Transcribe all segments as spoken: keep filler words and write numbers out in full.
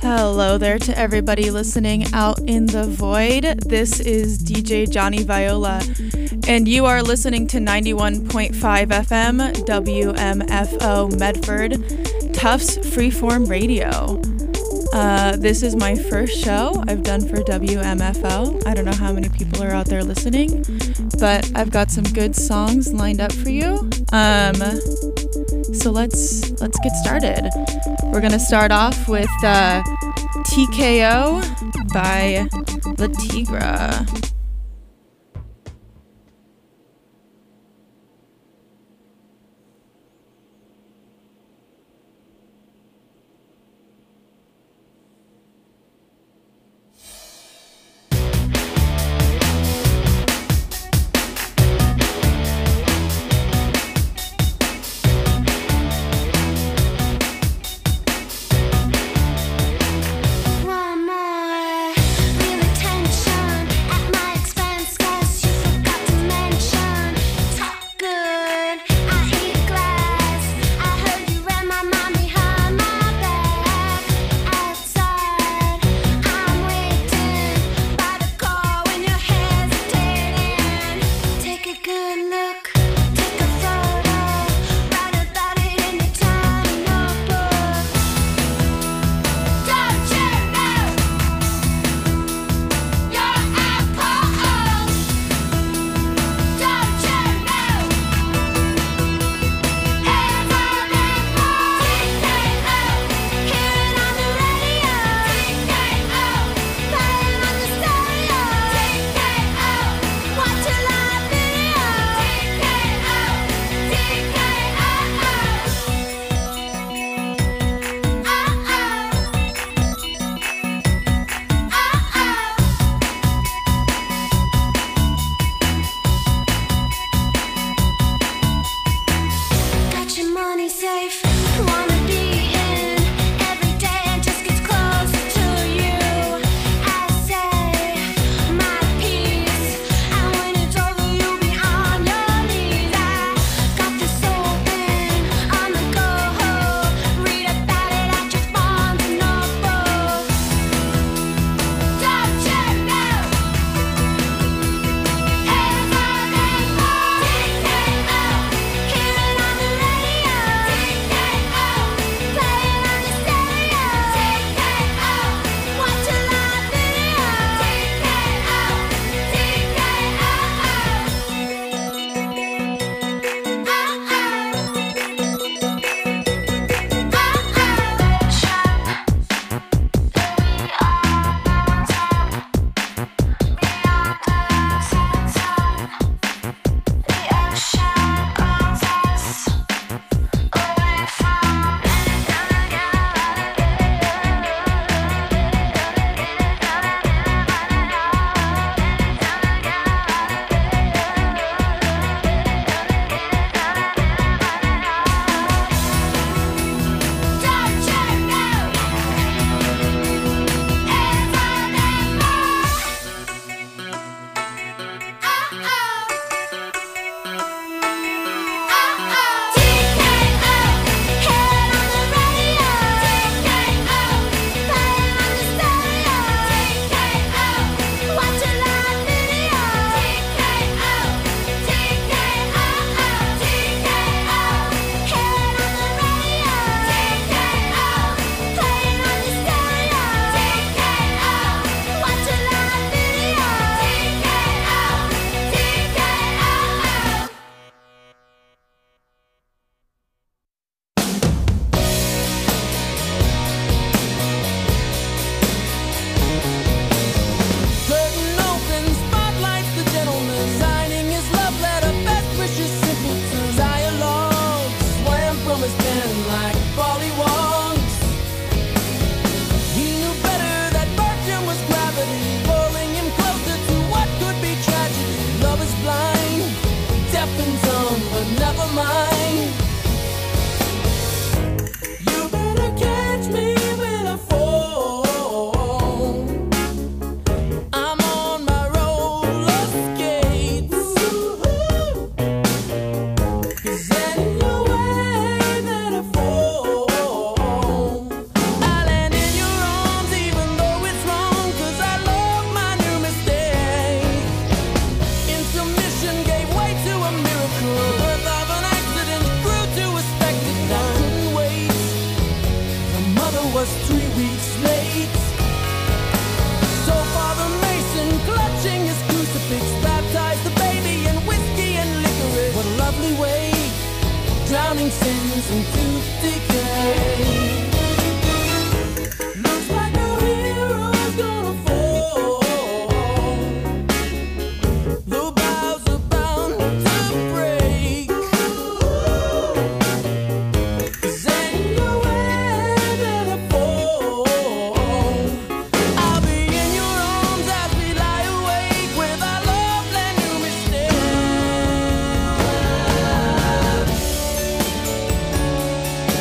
Hello there to everybody listening out in the void. This is D J Johnny Viola, and you are listening to ninety-one point five F M W M F O Medford, Tufts Freeform Radio. Uh, this is my first show I've done for W M F O. I don't know how many people are out there listening, but I've got some good songs lined up for you. Um, so let's let's get started. We're gonna start off with uh, T K O by La Tigra. One more, real attention at my sends into decay. Looks like our hero's gonna fall. The bows are bound to break. 'Cause ain't nowhere that I fall. I'll be in your arms as we lie awake with our love let new mistakes.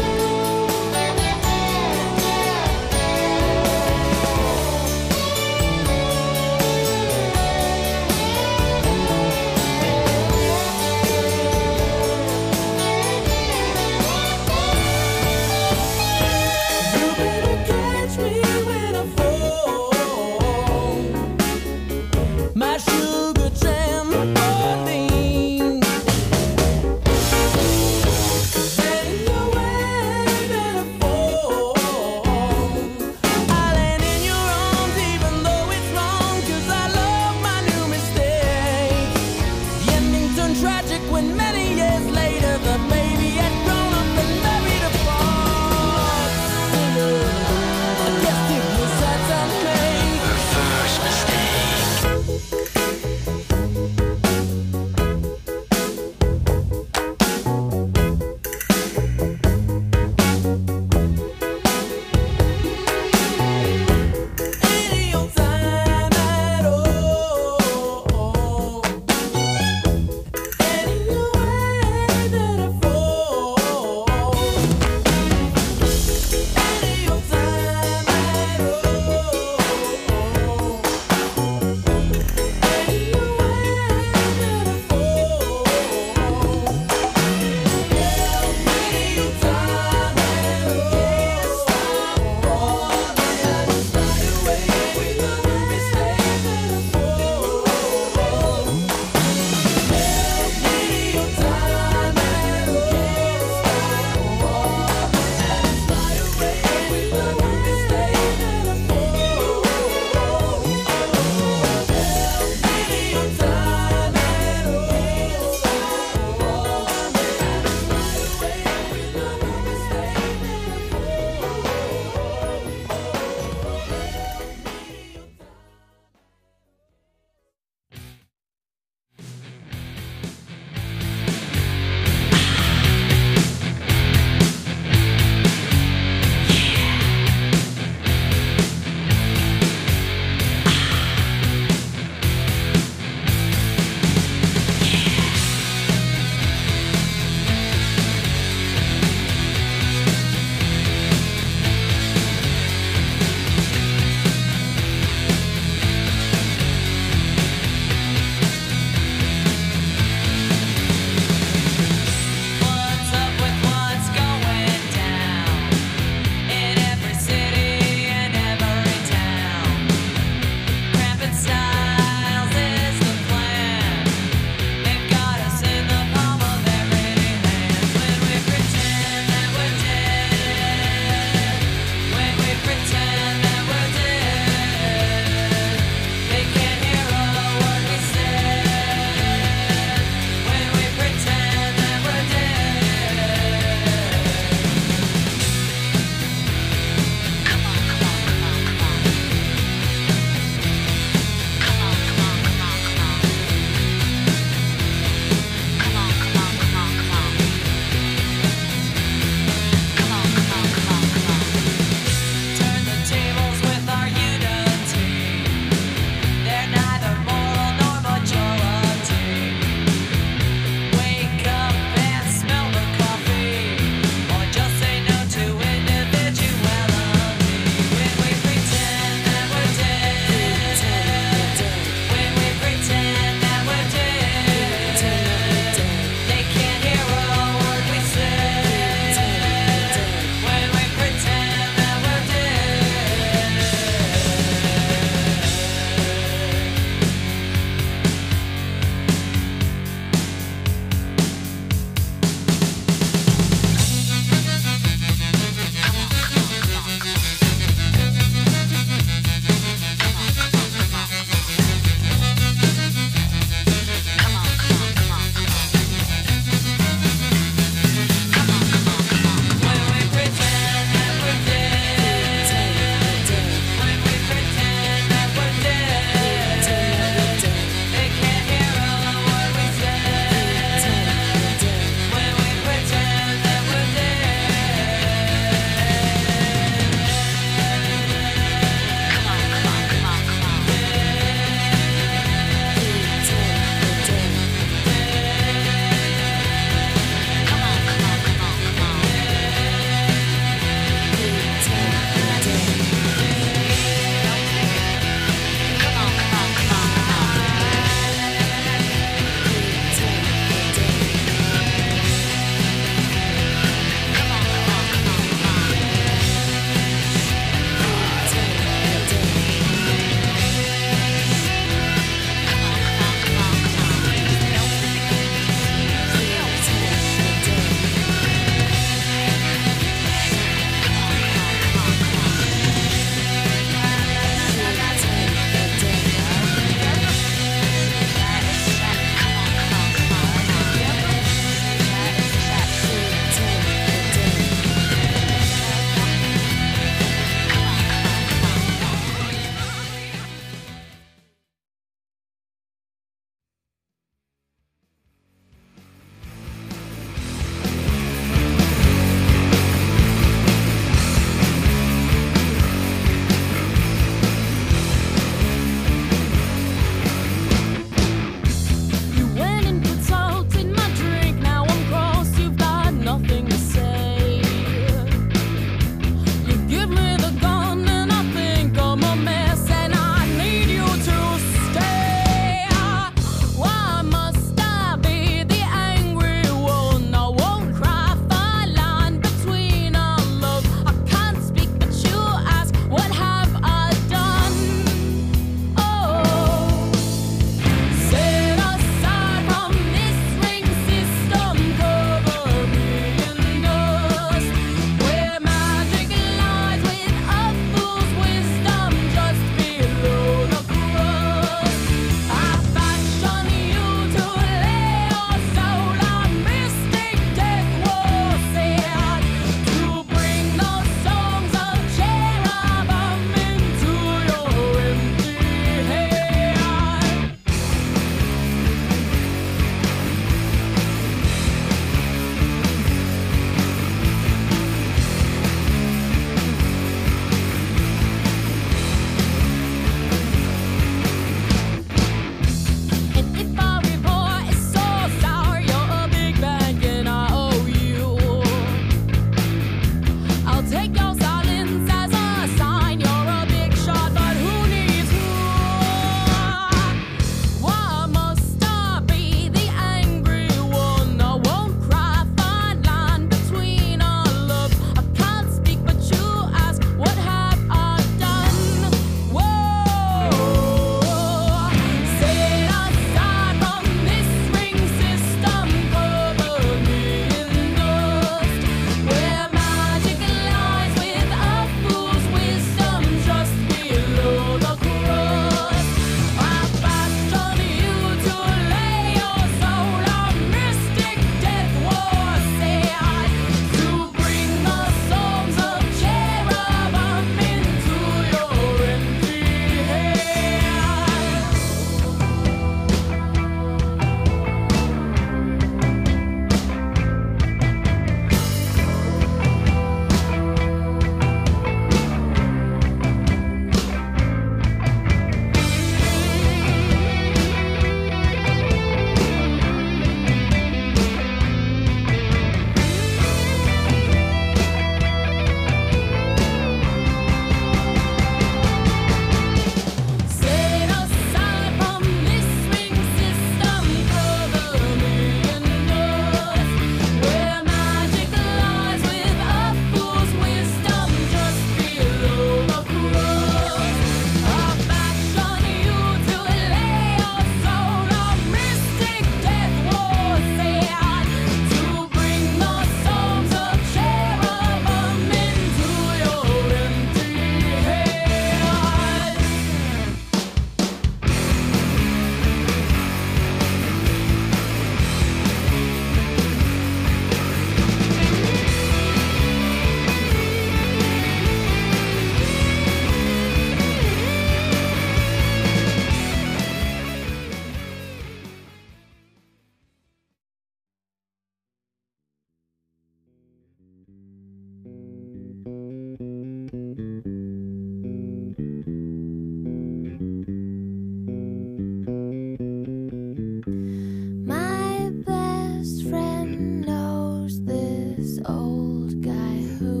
My best friend knows this old guy who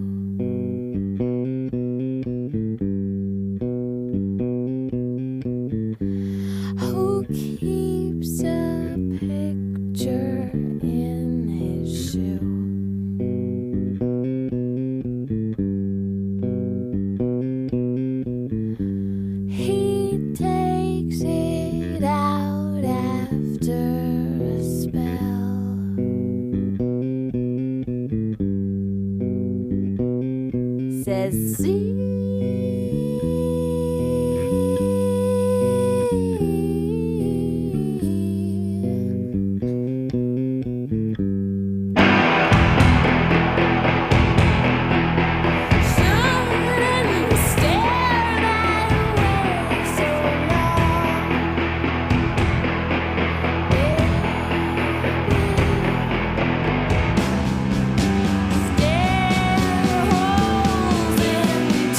who keeps a picture in his shoe. He takes it out after a spell. Says, see. Shouldn't stare that way so long, baby. Stare holes in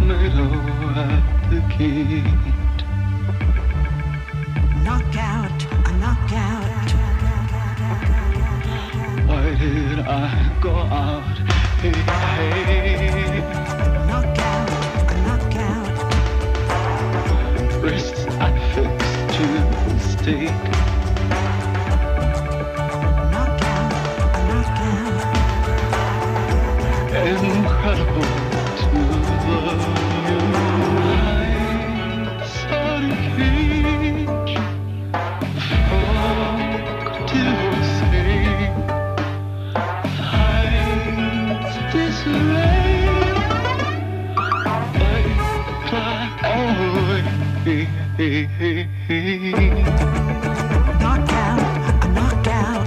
tomato at the gate. Knockout, a knockout. Why did I go out? Hey, hey. Knockout, a knockout. Wrists I fixed to the stake. Knockout, a knockout. Incredible to love you. I saw the cage. Folk to say. Hides disarray. Like black always. Knockout, a knockout.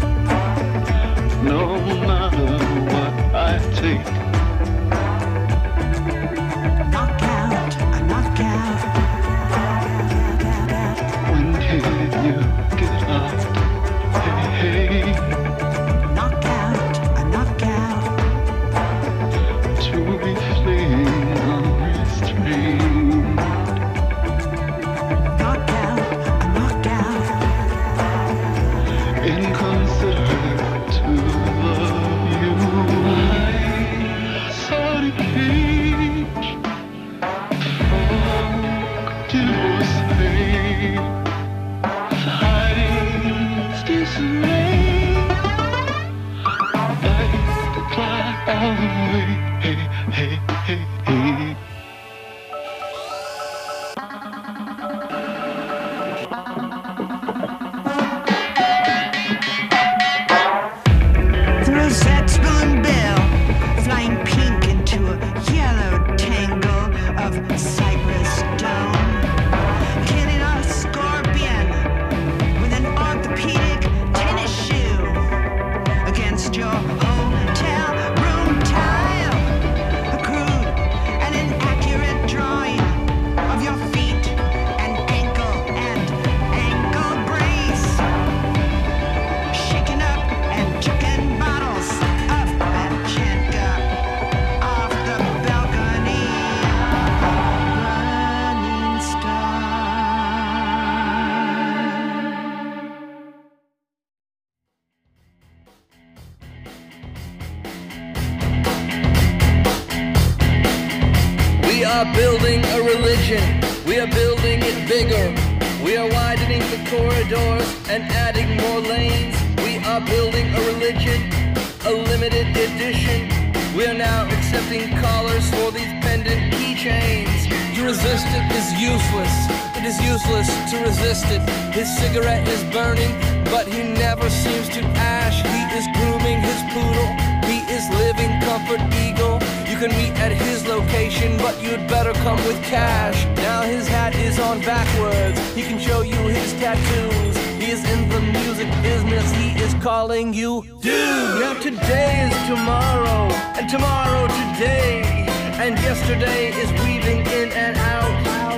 No matter what I take. Knockout, a knockout. When did you get up? Hey, hey. Knockout, a knockout. To be fleeing unrestrained. Knockout, a knockout. Inconsiderate to love you. I saw the cage. Folk to say. Hides disarray. Like the black always. Hey, hey, hey, hey. The rosette's balloon bill, flying pink into a yellow tangle of cypress stone. Hitting a scorpion with an orthopedic tennis shoe against your hotel room tile. A crude and inaccurate drawing of your feet and ankle and ankle brace. Shaking up and chucking bottles of Pachenka off the balcony. Running star. We are building a religion. We are building it bigger. We are widening the corridors and adding more lanes. We are building a religion, a limited edition. We are now accepting callers for these pendant keychains. To resist it is useless. It is useless to resist it. His cigarette is burning, but he never seems to ash. He is grooming his poodle. He is living comfort eagle. You can meet at his location, but you'd better come with cash. Now his hat is on backwards. He can show you his tattoos. He is in the music business. He is calling you dude. Now today is tomorrow, and tomorrow today, and yesterday is weaving in and out.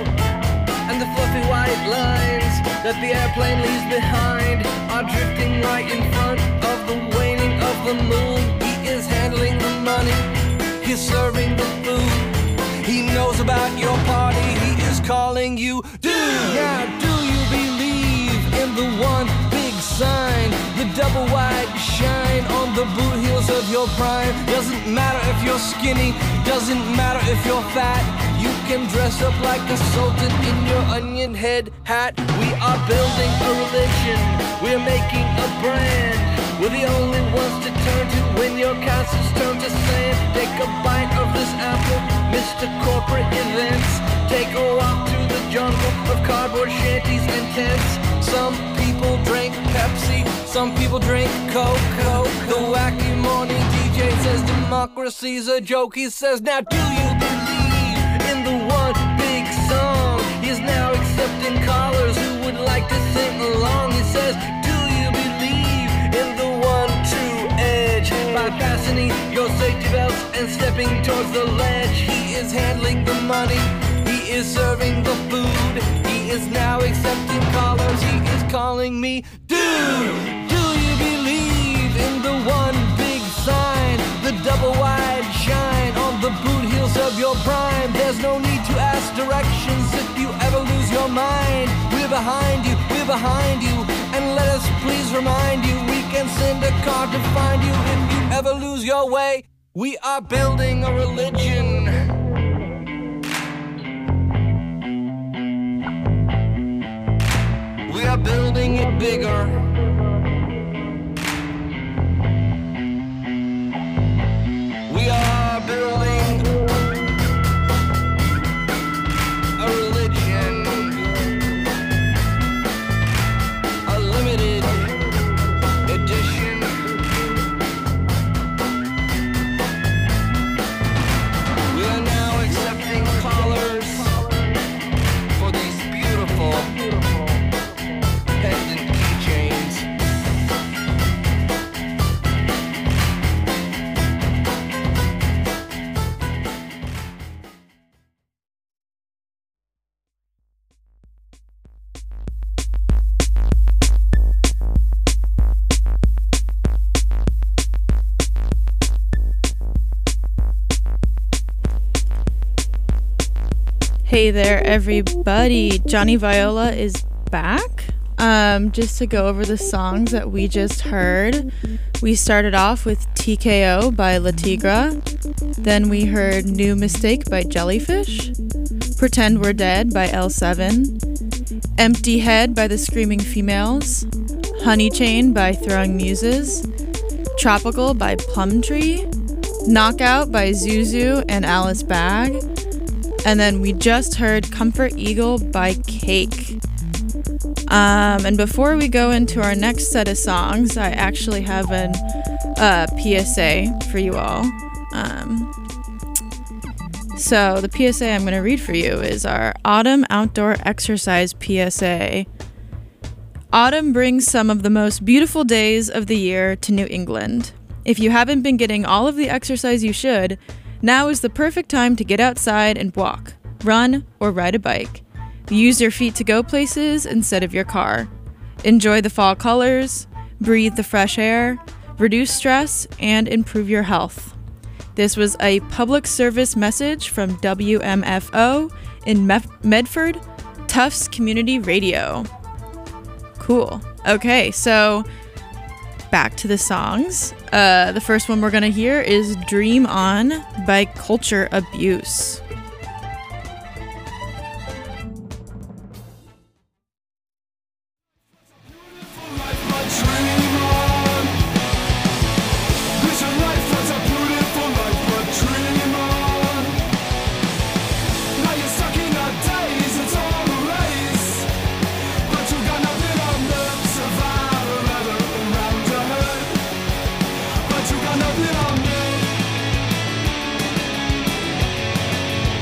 And the fluffy white lines that the airplane leaves behind are drifting right in front of the waning of the moon. He is handling the money. He's serving the food. He knows about your party. He is calling you dude. Now, do you believe in the one big sign, the double wide shine on the boot heels of your prime? Doesn't matter if you're skinny, doesn't matter if you're fat. You can dress up like a sultan in your onion head hat. We are building a religion. We're making a brand. We're the only ones to turn to when your castles turn to sand. Take a bite of this apple, Mister Corporate Events. Take a walk through the jungle of cardboard shanties and tents. Some people drink Pepsi, some people drink Coke. Coke. The wacky morning D J says democracy's a joke. He says, now do you believe in the one big song? He's now accepting callers who would like to sing along. He says, do you believe in the one true edge? By fastening your safety belts and stepping towards the ledge. He is handling the money. He is serving the food. He is now accepting callers. He is calling me dude. Do you believe in the one big sign, the double wide shine on the boot heels of your prime? There's There's no need to ask directions if you ever lose your mind. We're behind you, we're behind you, and let us please remind you, we can send a car to find you if you ever lose your way. We are building a religion. We are building it bigger. We are building a religion, a limited edition. We are now accepting callers for these beautiful pendant keychains. Hey there, everybody. Johnny Viola is back. Um, just to go over the songs that we just heard. We started off with T K O by La Tigra. Then we heard New Mistake by Jellyfish. Pretend We're Dead by L seven. Empty Head by the Screaming Females. Honey Chain by Throwing Muses. Tropical by Plum Tree. Knockout by Zuzu and Alice Bag. And then we just heard Comfort Eagle by Cake. Um, and before we go into our next set of songs, I actually have an uh, P S A for you all. Um, so the P S A I'm going to read for you is our Autumn Outdoor Exercise P S A. Autumn brings some of the most beautiful days of the year to New England. If you haven't been getting all of the exercise you should, now is the perfect time to get outside and walk, run, or ride a bike. Use your feet to go places instead of your car. Enjoy the fall colors, breathe the fresh air, reduce stress, and improve your health. This was a public service message from W M F O in Mef- Medford, Tufts Community Radio. Cool. Okay, so back to the songs. Uh, the first one we're going to hear is Dream On by Culture Abuse. But you got nothing on me.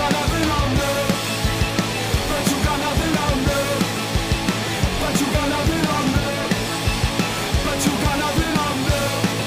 got nothing on me. But you got nothing on me. But you got nothing on me. But you got nothing on me.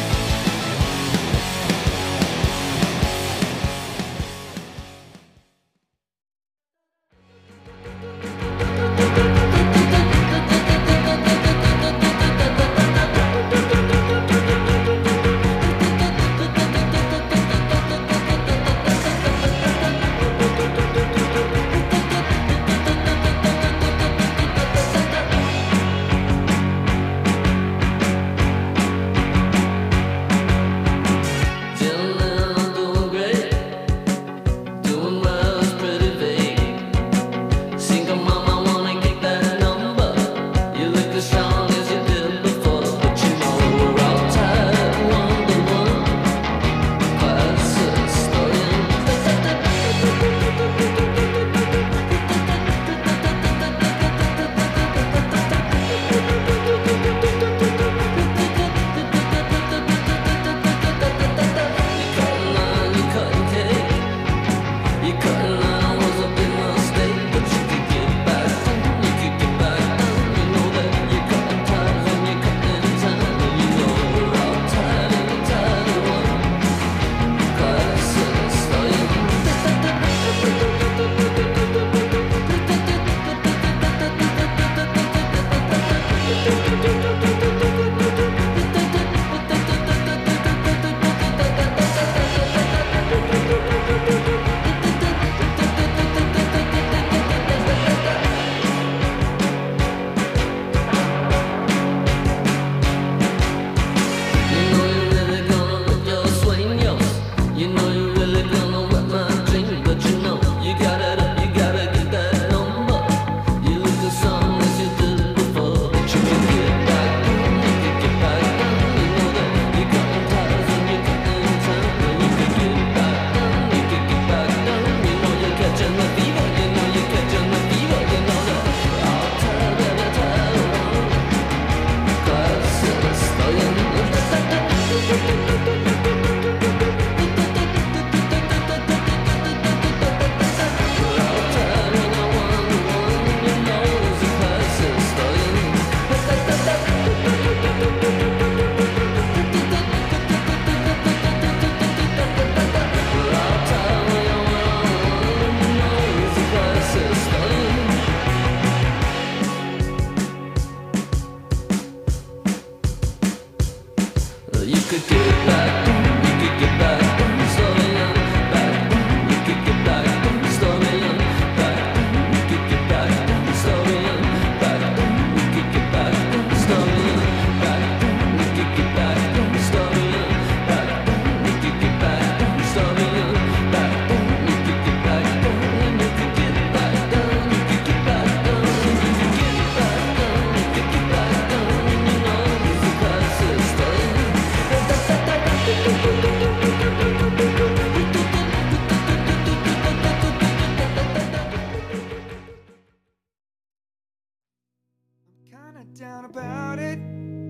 Down about it.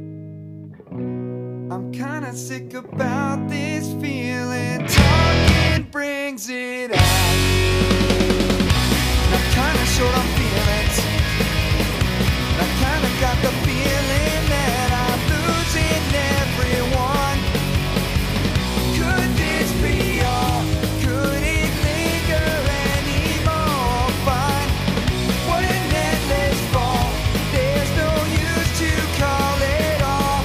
I'm kinda sick about this feeling. Talking brings it out. I'm kinda short on feelings. I kinda got the feeling that I'm losing everyone. Could this be all? Could it linger anymore? Fine. What an endless fall. There's no use to call it off.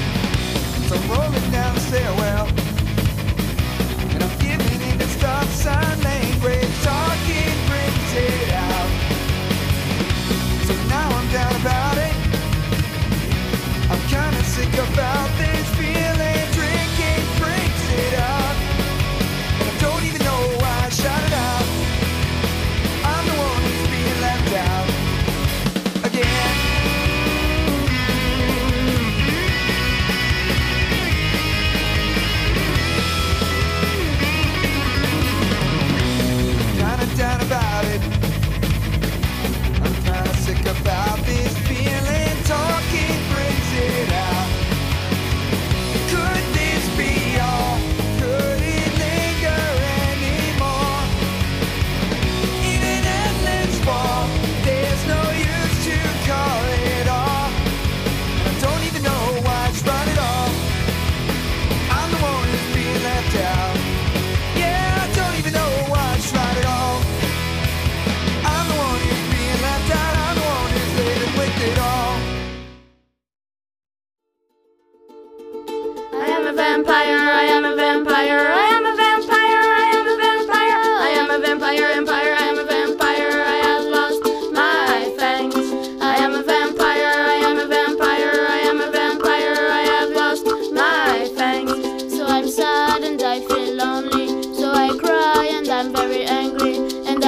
So I'm rolling down the stairwell, and I'm giving in to stop sign.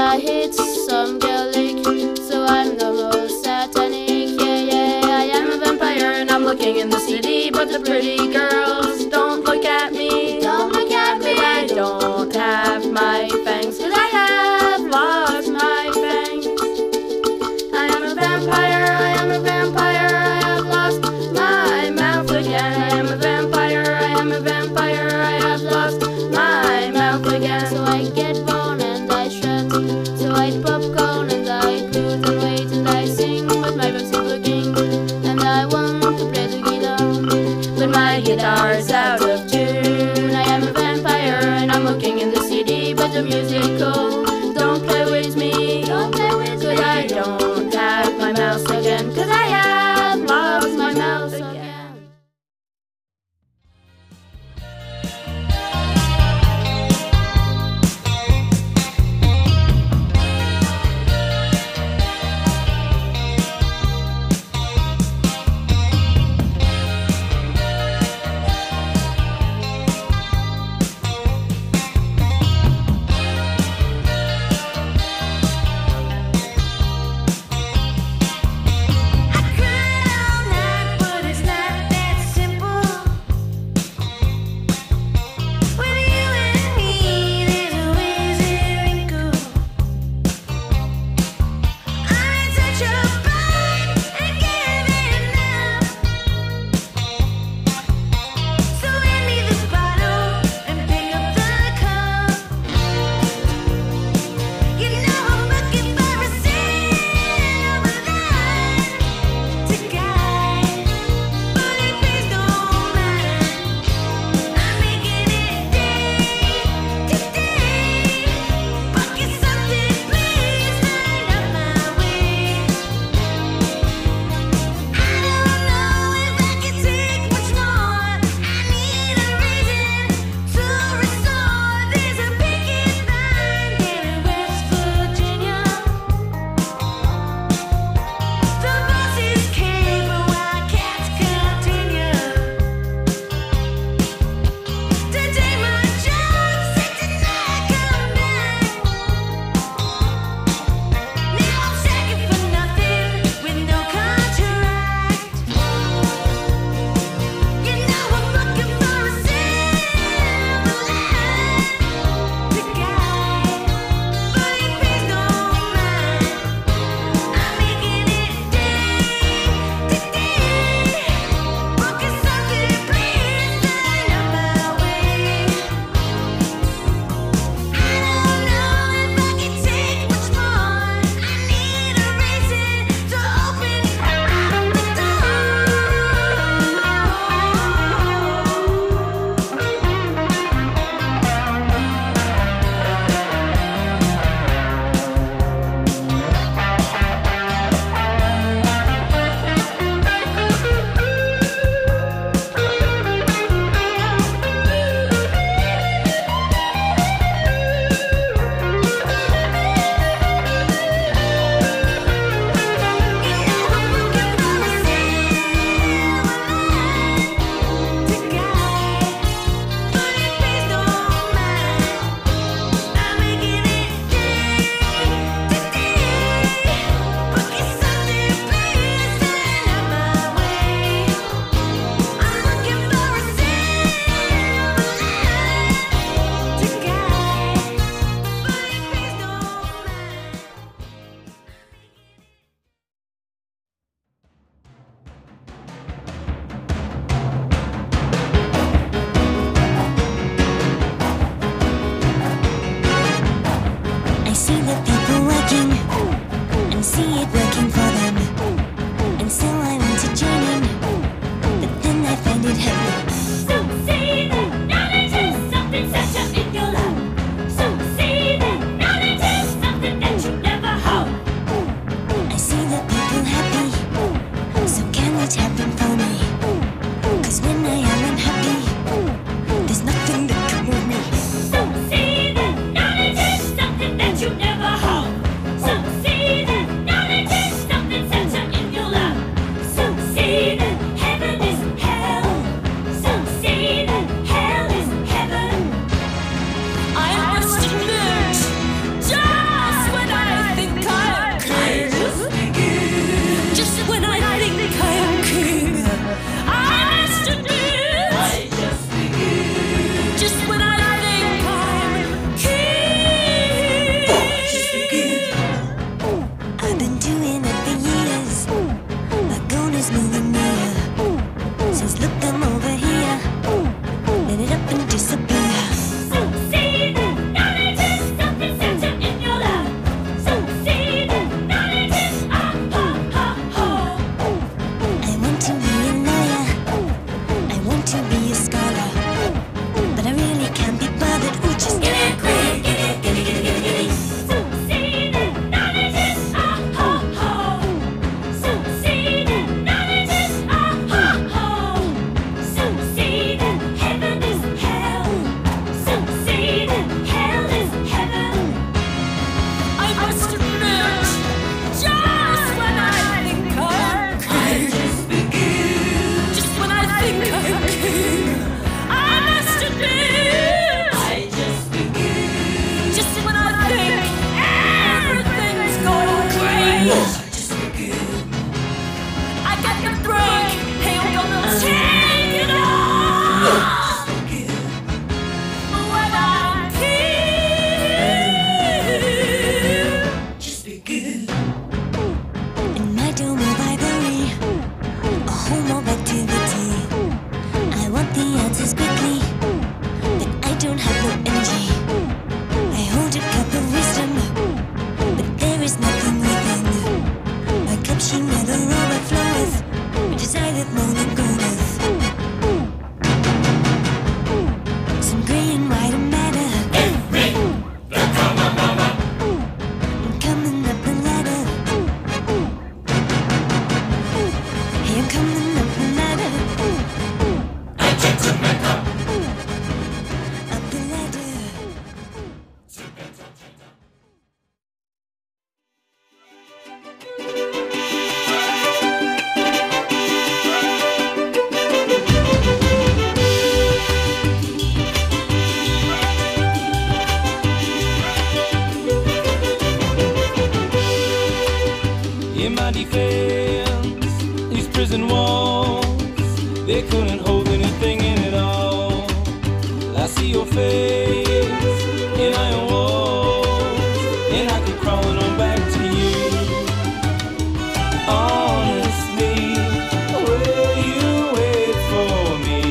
I hit some girl lick, so I'm the most satanic. Yeah, yeah, I am a vampire and I'm looking in the city, but the pretty girls don't look at me. Don't look at me. I don't have my fangs, 'cause I have lost my fangs. I am a vampire, I am a vampire, I have lost my mouth again. I am a vampire, I am a vampire, I have lost my mouth again. So I get bone and I shred, so I eat popcorn and I eat blues and wait and I sing with my voice looking, and I want to play the guitar, but my guitar's out of tune. I am a vampire and I'm looking in the city, but the musical don't play with me. Don't play with me. 'Cause I don't have my mouse again, 'cause I have lost my mouse again. Something that you never hold. So see that knowledge is something my defense. These prison walls, they couldn't hold anything in it all. I see your face in iron walls, and I keep crawling on back to you. Honestly, will you wait for me?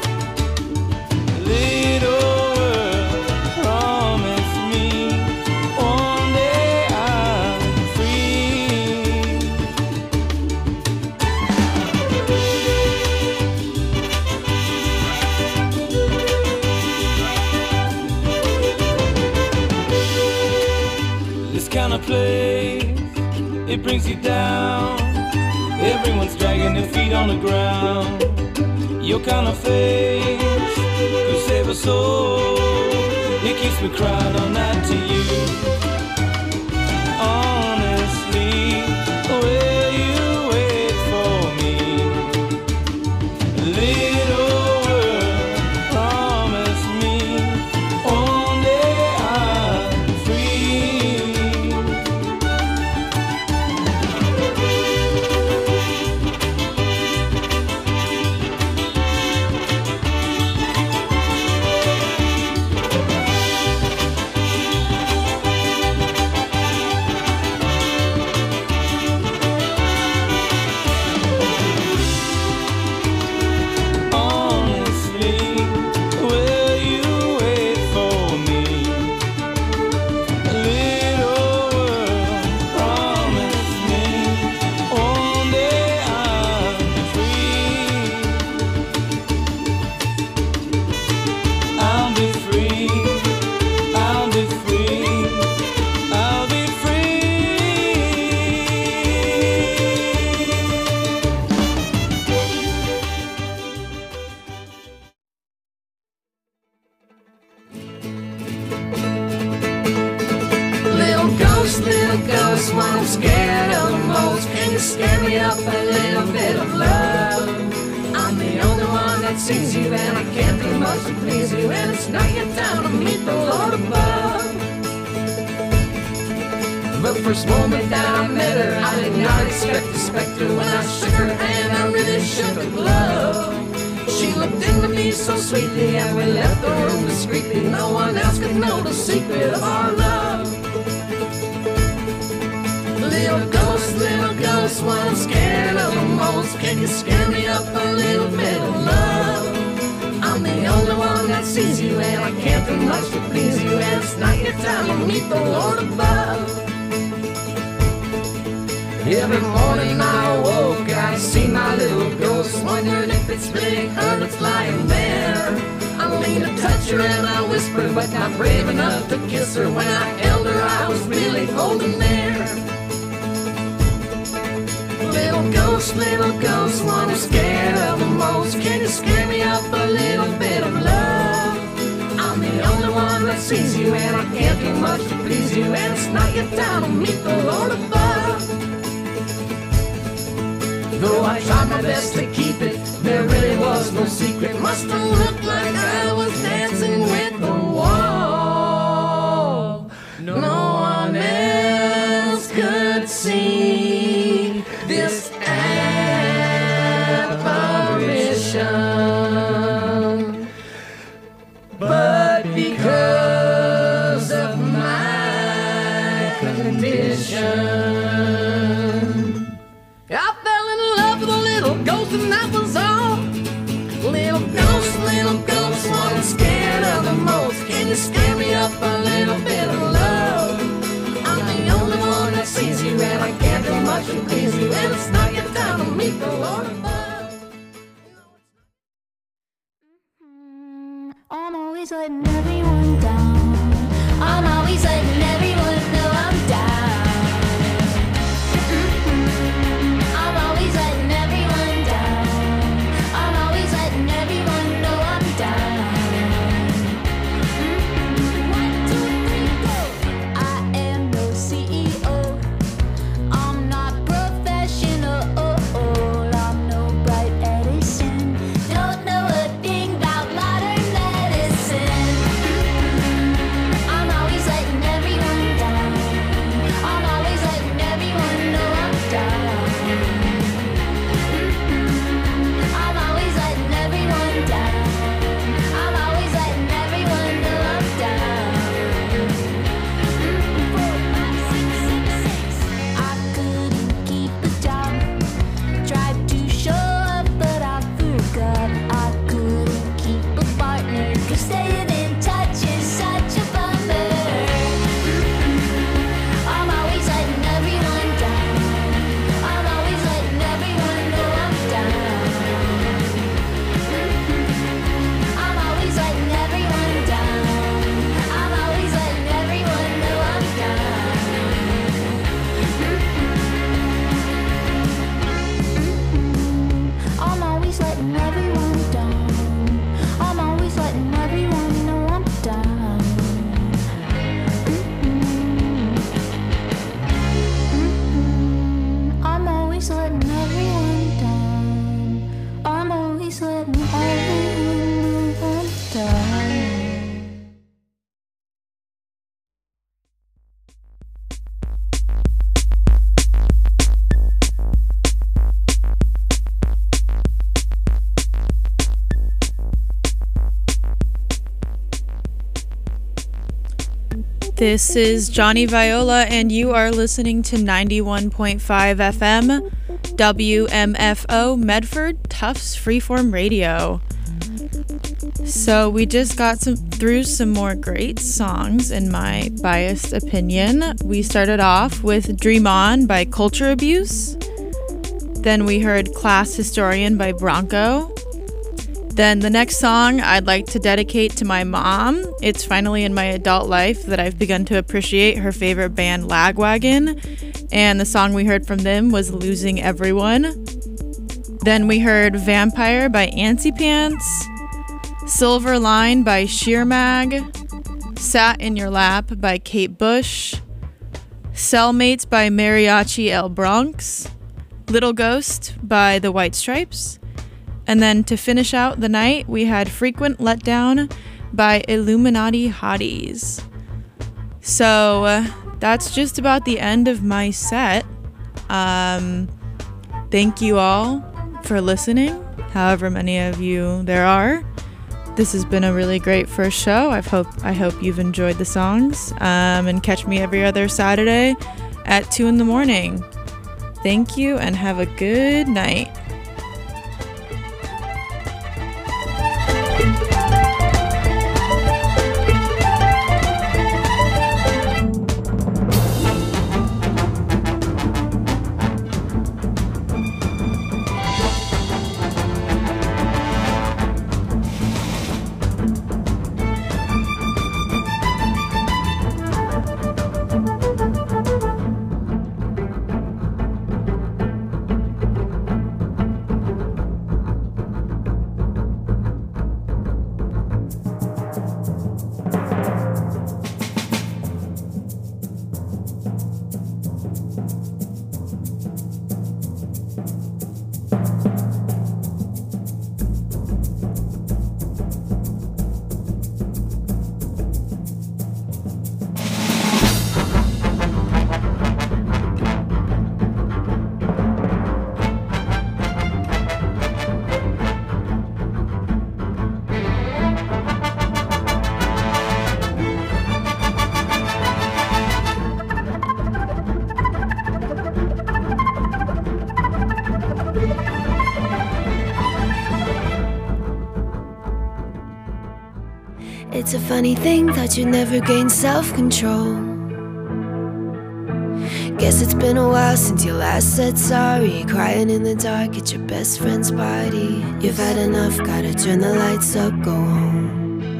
Little world, promise me one day I'm free. This kind of place, it brings you down. Everyone's dragging their feet on the ground. Your kind of face could save a soul. It keeps me crying all night to you. Honestly, will you wait for me? Little world, promise me one day I'm free. Honestly, will you wait for me? Little world, promise me one day I'll be free. I'll be free. I'll be free. I'll be free. Little ghost, little ghost, what I'm scared of the most. Can you scare me up a little bit of love? I'm the only one that sees you, and I can't do much to please you, and it's not your time to meet the Lord above. The first moment that I met her, I did not expect a specter. When I shook her hand, I really shook her glove. She looked into me so sweetly, and we left the room discreetly. No one else could know the secret of our love. Little ghost, little ghost, what I'm scared of the most. Can you scare me up a little bit of love? I'm the only one that sees you, and I can't do much to please you, and it's not your time to meet the Lord above. Every morning I awoke, I see my little ghost, wondering if it's really her that's lying there. I leaned to touch her and I whispered, but not brave enough to kiss her. When I held her, I was really holding there. Little ghost, little ghost, what I'm scared of the most. Can you scare me up a little bit of love? I'm the only one that sees you, and I can't do much to please you, and it's not your time to meet the Lord above. Though I tried my best to keep it, there really was no secret. Must have looked like I was dancing with the wall. No one else could see this apparition, but because of my condition, I fell in love with a little ghost, and that was all. Little ghost, little ghost, what I'm scared of the most. Can you scare me up a little bit of love? I'm the only one that sees you, and I can't do much to please you, and it's not your time to meet the Lord above. I'm always letting everyone down. I'm always letting everyone know I'm down. I'm always letting everyone down. I'm always letting everyone know I'm down. One, two, three, go. I am no C E O. I'm not professional. I'm no bright Edison. Don't know a thing about modern medicine. This is Johnny Viola, and you are listening to ninety-one point five F M, W M F O, Medford Tufts Freeform Radio. So we just got some through some more great songs, in my biased opinion. We started off with Dream On by Culture Abuse. Then we heard Class Historian by Bronco. Then the next song I'd like to dedicate to my mom. It's finally in my adult life that I've begun to appreciate her favorite band, Lagwagon. And the song we heard from them was Losing Everyone. Then we heard Vampire by Antsy Pants. Silver Line by Sheer Mag. Sat in Your Lap by Kate Bush. Cellmates by Mariachi El Bronx. Little Ghost by The White Stripes. And then to finish out the night, we had Frequent Letdown by Illuminati Hotties. So uh, that's just about the end of my set. Um, thank you all for listening, however many of you there are. This has been a really great first show. I hope I hope you've enjoyed the songs. Um, and catch me every other Saturday at two in the morning. Thank you and have a good night. It's a funny thing that you never gain self-control. Guess it's been a while since you last said sorry. Crying in the dark at your best friend's party. You've had enough, gotta turn the lights up, go home.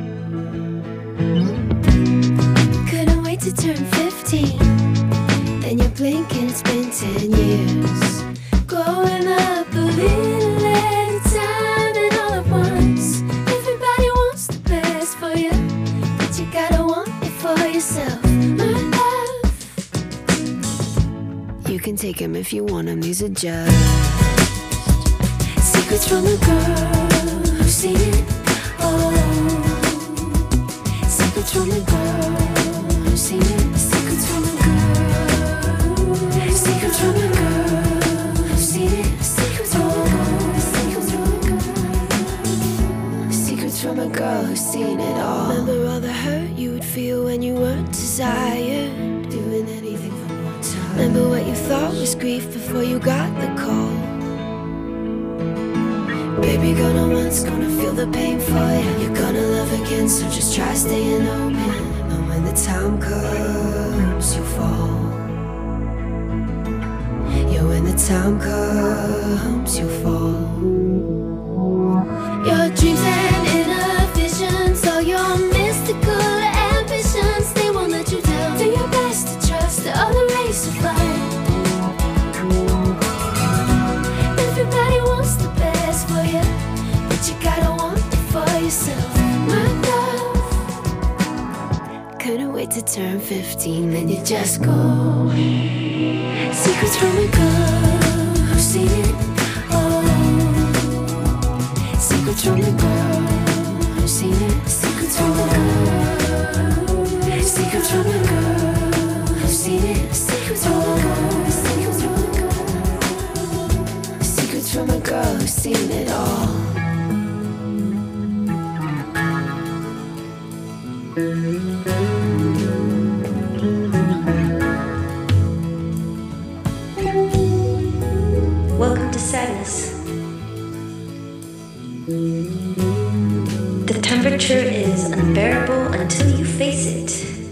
Couldn't wait to turn fifteen. Then you blink and it's been ten years. Growing up a little at a time and all at once. Everybody wants the best for you, but you gotta want it for yourself, my love. You can take them if you want them, these are just secrets from a girl who's seen it all. Secrets from a girl who's seen it. Secrets from a girl. Secrets from a girl who's seen it. Secrets from a girl. Secrets from a girl. Secrets from a girl who's seen it all. Remember all the hurt you would feel when you weren't desired, doing anything for more time. Remember what you thought was grief before you got the call. Baby, gonna once, gonna feel the pain for you. You're gonna love again, so just try staying open. And when the time comes, you fall. Yeah, when the time comes, you fall. Your dreams and inner visions, all your mystical ambitions, they won't let you down. Do your best to trust the other race of life. Everybody wants the best for you, but you gotta want it for yourself, my love. Couldn't wait to turn fifteen, then you just go. Secrets from a girl who's seen it all. Secrets from a girl who's seen it. Secrets from a girl. Secrets from a girl who's seen it. Secrets from a girl. Secrets from a girl. Secrets from a girl who's seen it all. unbearable until you face it.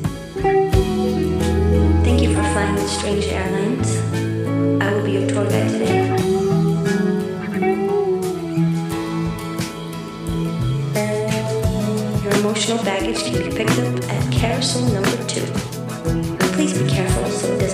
Thank you for flying with Strange Airlines. I will be your tour guide today. Your emotional baggage can be picked up